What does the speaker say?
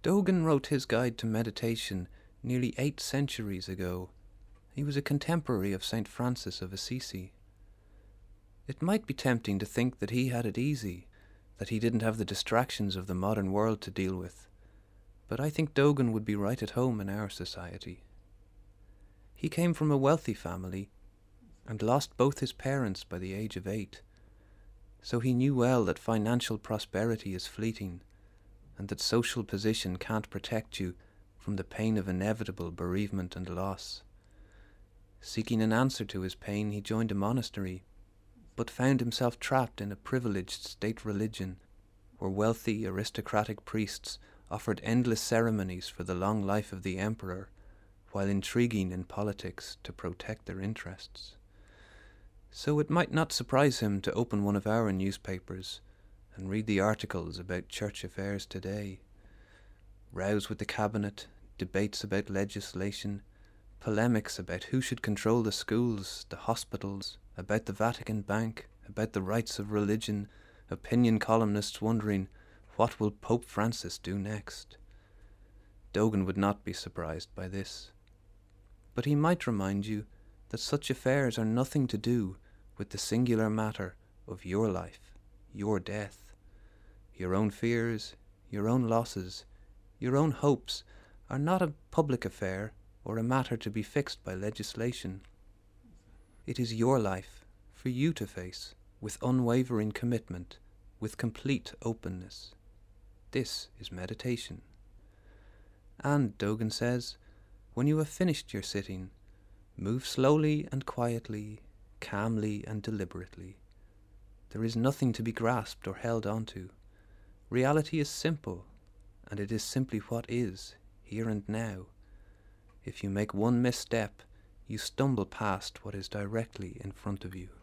Dogen wrote his guide to meditation nearly 8 centuries ago. He was a contemporary of St. Francis of Assisi. It might be tempting to think that he had it easy, that he didn't have the distractions of the modern world to deal with, but I think Dogen would be right at home in our society. He came from a wealthy family and lost both his parents by the age of 8, so he knew well that financial prosperity is fleeting and that social position can't protect you from the pain of inevitable bereavement and loss. Seeking an answer to his pain, he joined a monastery, but found himself trapped in a privileged state religion where wealthy aristocratic priests offered endless ceremonies for the long life of the emperor while intriguing in politics to protect their interests. So it might not surprise him to open one of our newspapers and read the articles about church affairs today. Rows with the cabinet, debates about legislation, polemics about who should control the schools, the hospitals, about the Vatican Bank, about the rights of religion, opinion columnists wondering, what will Pope Francis do next? Dogen would not be surprised by this. But he might remind you that such affairs are nothing to do with the singular matter of your life, your death. Your own fears, your own losses, your own hopes are not a public affair or a matter to be fixed by legislation. It is your life, for you to face, with unwavering commitment, with complete openness. This is meditation. And, Dogen says, when you have finished your sitting, move slowly and quietly, calmly and deliberately. There is nothing to be grasped or held onto. Reality is simple, and it is simply what is, here and now. If you make one misstep, you stumble past what is directly in front of you.